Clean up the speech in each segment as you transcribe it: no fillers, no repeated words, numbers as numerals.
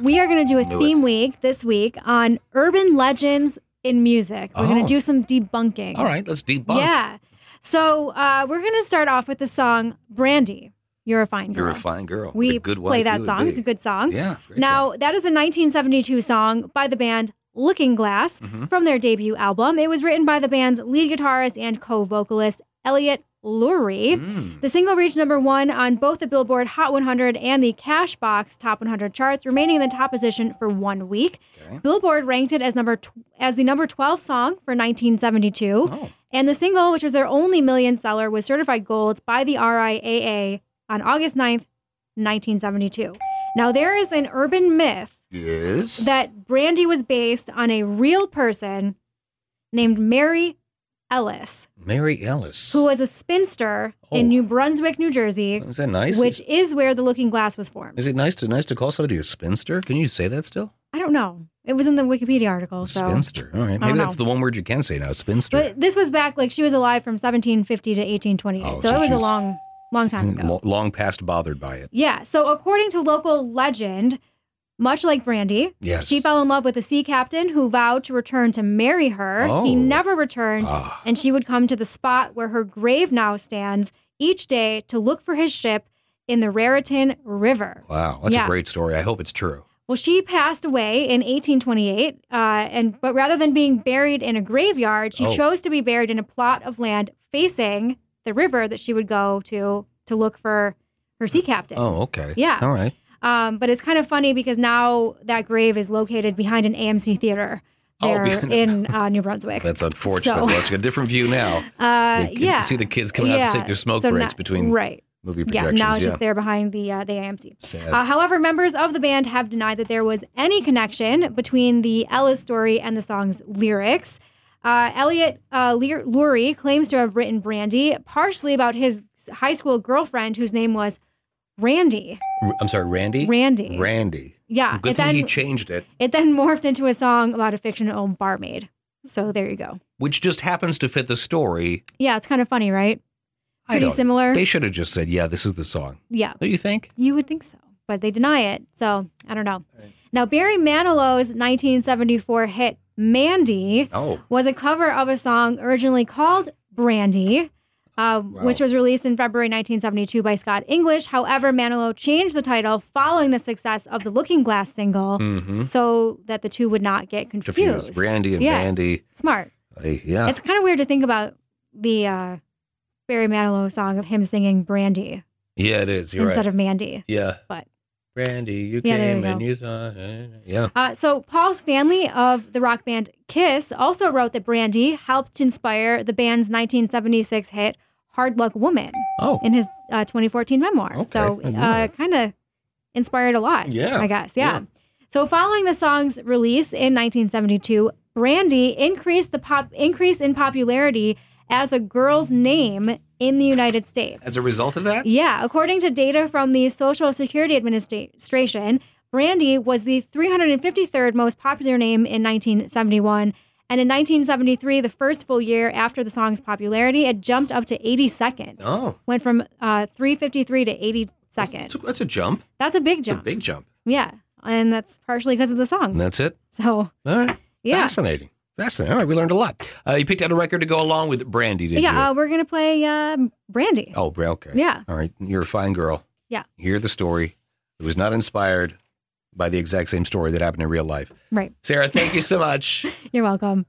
we are going to do a Knew theme it. week this week on urban legends in music. We're going Oh. to do some debunking. All right, let's debunk. Yeah. So we're going to start off with the song Brandy, You're a Fine Girl. You're a fine girl. What We a good play wife that you would song. be. It's a good song. Yeah, it's a great Now, song. that is a 1972 song by the band Looking Glass Mm-hmm. from their debut album. It was written by the band's lead guitarist and co-vocalist, Elliot Lurie. Mm. The single reached #1 on both the Billboard Hot 100 and the Cashbox Top 100 charts, remaining in the top position for 1 week. Okay. Billboard ranked it as the number 12 song for 1972. Oh. And the single, which was their only million seller, was certified gold by the RIAA on August 9th, 1972. Now, there is an urban myth Yes. that Brandy was based on a real person named Mary Ellis, Mary Ellis. who was a spinster Oh. in New Brunswick, New Jersey, Is that nice? which is where the Looking Glass was formed. Is it nice to call somebody a spinster? Can you say that still? I don't know. It was in the Wikipedia article. So. Spinster. All right. don't Maybe that's know. the one word you can say now, spinster. But this was back, like, she was alive from 1750 to 1828. Oh, so so it was a she's- long time ago. Long past bothered by it. Yeah. So according to local legend, much like Brandy, Yes. she fell in love with a sea captain who vowed to return to marry her. Oh. He never returned, Ah. and she would come to the spot where her grave now stands each day to look for his ship in the Raritan River. Wow. That's Yeah. a great story. I hope it's true. Well, she passed away in 1828, but rather than being buried in a graveyard, she Oh. chose to be buried in a plot of land facing the river that she would go to look for her sea captain. Oh, okay. Yeah. All right. But it's kind of funny because now that grave is located behind an AMC theater there in New Brunswick. That's unfortunate. So- Well, it's got a different view now. You can yeah. see the kids coming out to take their smoke So breaks now- between right. movie Yeah, projections. now it's just there behind the AMC. Sad. However, members of the band have denied that there was any connection between the Ellis story and the song's lyrics. Elliot Lurie claims to have written Brandy partially about his high school girlfriend whose name was Randy. I'm sorry, Randy? Randy. Randy. Yeah. Good thing he changed it, It then morphed into a song about a fictional barmaid. So there you go. which just happens to fit the story. Yeah, it's kind of funny, right? I Pretty don't- similar. They should have just said, yeah, this is the song. Yeah. Don't you think? You would think so, but they deny it. So I don't know. Now, Barry Manilow's 1974 hit Mandy Oh. was a cover of a song originally called Brandy, which was released in February 1972 by Scott English. However, Manilow changed the title following the success of the Looking Glass single so that the two would not get confused. Brandy and Yeah. Bandy. Smart. Yeah. It's kind of weird to think about the Barry Manilow song of him singing Brandy Yeah, it is. You're instead right. of Mandy. Yeah. But Brandy, you Yeah, there came you and go. you saw. Yeah. So Paul Stanley of the rock band Kiss also wrote that Brandy helped inspire the band's 1976 hit Hard Luck Woman Oh. in his 2014 memoir. Okay, So I didn't know that. kind of inspired a lot, Yeah, I guess. Yeah. yeah. So following the song's release in 1972, Brandy increased in popularity as a girl's name in the United States. As a result of that? Yeah, according to data from the Social Security Administration, Brandy was the 353rd most popular name in 1971. And in 1973, the first full year after the song's popularity, it jumped up to 82nd. Oh. Went from 353 to 82nd. That's a jump. That's a big It's jump. a big jump. Yeah, and that's partially because of the song. And that's it? So, All right. yeah. Fascinating. All right, we learned a lot. You picked out a record to go along with Brandy, did you? Yeah, we're going to play Brandy. Oh, okay. Yeah. All right. You're a fine girl. Yeah. You hear the story. It was not inspired by the exact same story that happened in real life. Right. Sarah, thank you so much. You're welcome.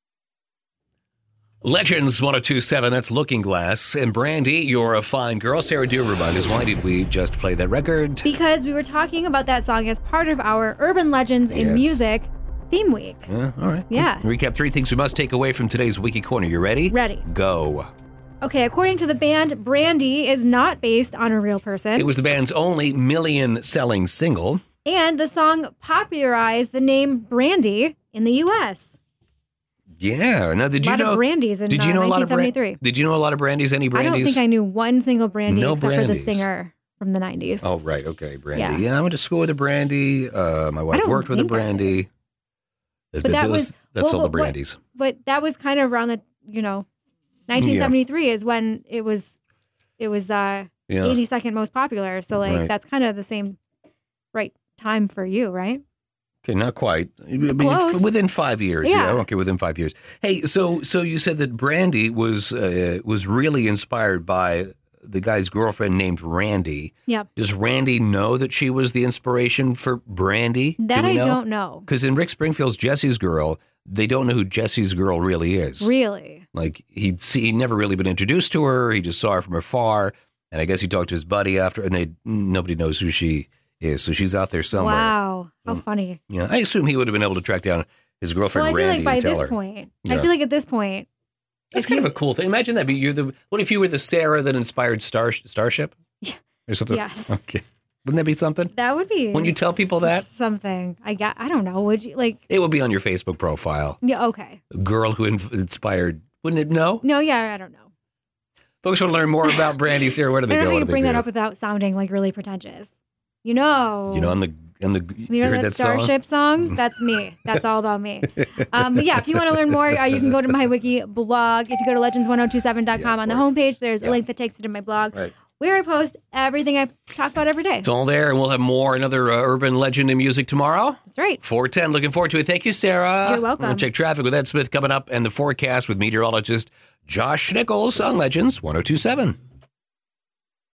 Legends 1027, that's Looking Glass. And Brandy, you're a fine girl. Sarah, do remind us, why did we just play that record? Because we were talking about that song as part of our Urban Legends in Yes. Music theme week. Yeah, all right. Yeah. Recap 3 things we must take away from today's Wiki Corner. You ready? Ready. Go. Okay, according to the band, Brandy is not based on a real person. It was the band's only million-selling single. And the song popularized the name Brandy in the U.S. Yeah. Now, did A you lot know? of Brandies in Did you know a lot of 1973. Did you know a lot of Brandies? Any I Brandies? don't think I knew one single Brandy No except for the Brandies. singer from the 90s. Oh, right. Okay, Brandy. Yeah. Yeah, I went to school with a Brandy. My wife don't worked with a think I did. Brandy. But that was that's all the what- Brandies. But that was kind of around the, 1973 is when it was Yeah. 82nd most popular. So, like, Right. that's kind of the same right time for you, right? Okay, not quite. I mean, Close. within 5 years. Yeah. Okay, within 5 years. Hey, so you said that Brandy was really inspired by the guy's girlfriend named Randy. Yep. Does Randy know that she was the inspiration for Brandy? That I don't know. Because in Rick Springfield's Jesse's Girl, they don't know who Jesse's Girl really is. Really? Like he'd never really been introduced to her. He just saw her from afar, and I guess he talked to his buddy after, and nobody knows who she is. So she's out there somewhere. Wow. How funny. Yeah, I assume he would have been able to track down his girlfriend Well, I feel Randy like by and tell this her. point, Yeah. I feel like at this point, That's if kind you- of a cool thing. Imagine that. What if you were the Sarah that inspired Starship? Yeah. Or something? Yes. Okay. Wouldn't that be something? that would be. When you tell people that? Something. I don't know. Would you like? It would be on your Facebook profile. Yeah. Okay. A girl who inspired. Wouldn't it? No? No. Yeah. I don't know. Folks want to learn more about Brandy, Sarah. Where do I they don't go? know how What you do they bring that do? up without sounding like really pretentious. You know. You You heard know that song? Starship song? That's me. That's all about me. But yeah, if you want to learn more, you can go to my wiki blog. If you go to legends1027.com on the course. homepage, there's a link that takes you to my blog Right. where I post everything I talk about every day. It's all there, and we'll have more another urban legend in music tomorrow. That's right. 4:10. Looking forward to it. Thank you, Sarah. You're welcome. We'll check traffic with Ed Smith coming up, and the forecast with meteorologist Josh Nichols on Legends 1027.